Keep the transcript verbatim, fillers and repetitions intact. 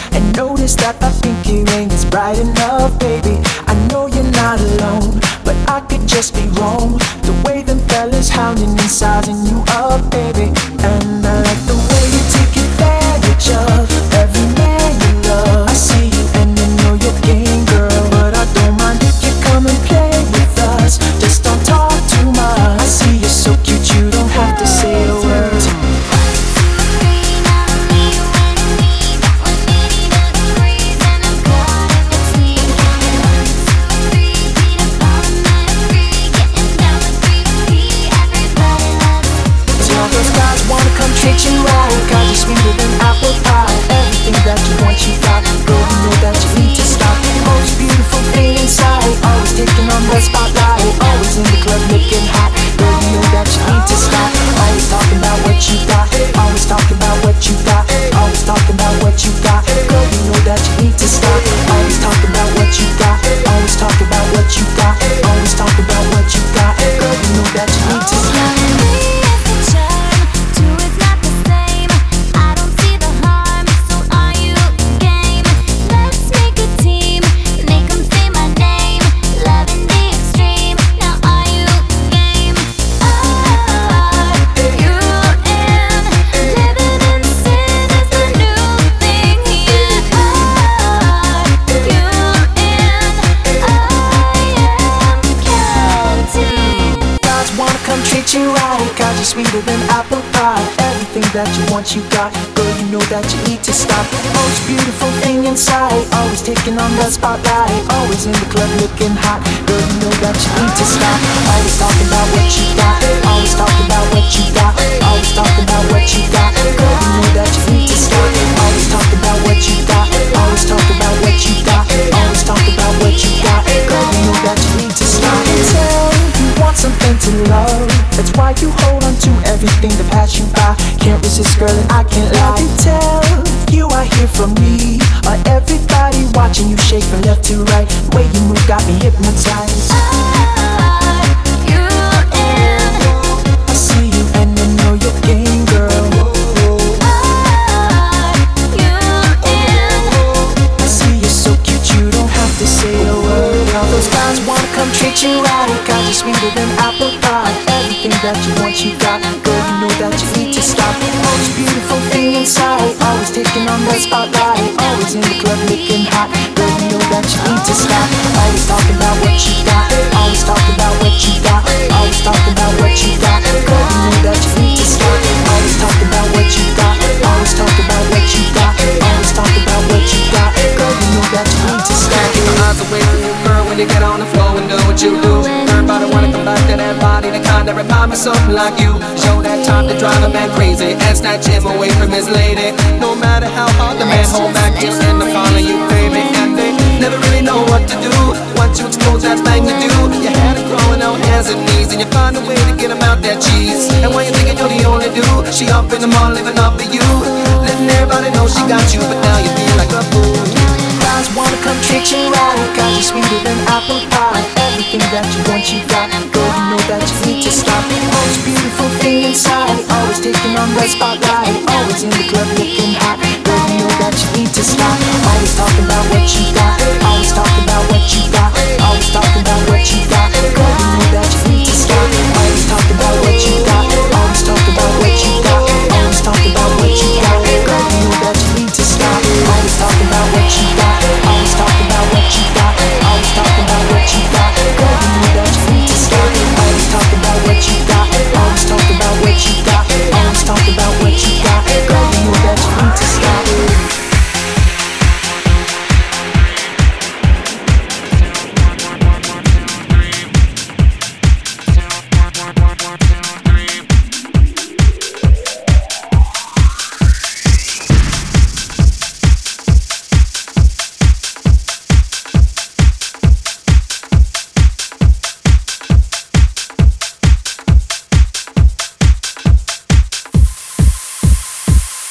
and notice that my thinking ain't as bright enough, baby. I know you're not alone, but I could just be wrong. The way them fellas hounding and sizing you up, baby. And I like the way you take advantage of every man you love. I see you and I know you're game, girl, but I don't mind if you come and play with us. Just don't talk too much. I see you're so cute, you don't have to say a word. Treat you right, cause you're sweeter than apple pie. Everything that you want, you got. Girl, you know that you need to stop. Most beautiful thing inside, always taking on the spotlight. Always in the club looking hot. Girl, you know that you need to stop. Always talking about what you got. Always talking about what you got. Always talking about what you got. Girl, you know that you need to stop. Always talking about what you got. Always talking about what you got. Always talking about what you got. Girl, you know that you need to stop. Treat you right, cause you're sweeter than apple pie. Everything that you want, you got. Girl, you know that you need to stop. Most beautiful thing inside, always taking on the spotlight. Always in the club looking hot. Girl, you know that you need to stop. Always talking about what you got. Always talking about what you got. Always talking about what you got. Girl, you know that you need to stop. Always talking about what you got. Always talking about what you got. Always talking about what you got. Girl, you know that you need to stop. Tell you want something to love. That's why you hold on to everything that pass you by. Can't resist, girl, and I can't lie. You tell you are here for me. Or everybody watching you shake from left to right. The way you move got me hypnotized. Are you in? I see you and I know you're game, girl. Are you in? I see you're so cute, you don't have to say a word. All those guys wanna come treat you right, cause you're sweeter than apple pie. Everything that you want, you got. Girl, you know that you need to stop. Most beautiful thing inside, always taking on the spotlight. Always in the club looking hot. Girl, you know that you need to stop. Always talking about what you got. Always talking about what you got. Always talking about what you got. Girl, you know that you need to stop. Always talking about what you got. Always talking about what you got. Always talking about what you got. Girl, you know that you need to stop. Keep my eyes away from you, girl, when you get on the floor and do what you do. Everybody wanna come back to that body, the kind that remind me something like you. Show that time to drive a man crazy and snatch him away from his lady. No matter how hard the man hold back, he'll end up calling you baby. And they never really know what to do. Once you expose that thing to do, you had it growing on hands and knees, and you find a way to get him out that cheese. And when you thinking you're the only dude, she up in the morning living up for you, letting everybody know she got you, but now you feel like a fool. Guys wanna come treat you right, cause you're sweeter than apple pie. Everything that you want, you got. Girl, you know that you need to stop. Most beautiful thing inside, always taking on the spotlight. Always in the club looking hot. Girl, you know that you need to